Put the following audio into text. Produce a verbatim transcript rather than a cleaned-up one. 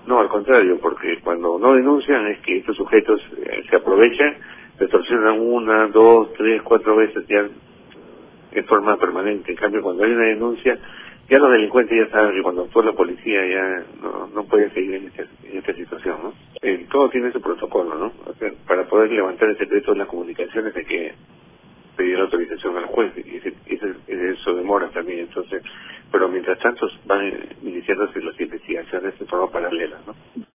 No, al contrario, porque cuando no denuncian es que estos sujetos eh, se aprovechan, se extorsionan una, dos, tres, cuatro veces ya en forma permanente. En cambio, cuando hay una denuncia, ya los delincuentes ya saben que cuando actúa la policía ya no, no pueden seguir en esta, en esta situación, ¿no? Eh, todo tiene su protocolo, ¿no? O sea, para poder levantar el secreto de las comunicaciones hay que pedir autorización al juez y ese, ese, eso demora también. Entonces, pero mientras tanto van iniciándose las investigaciones de forma paralela, ¿no?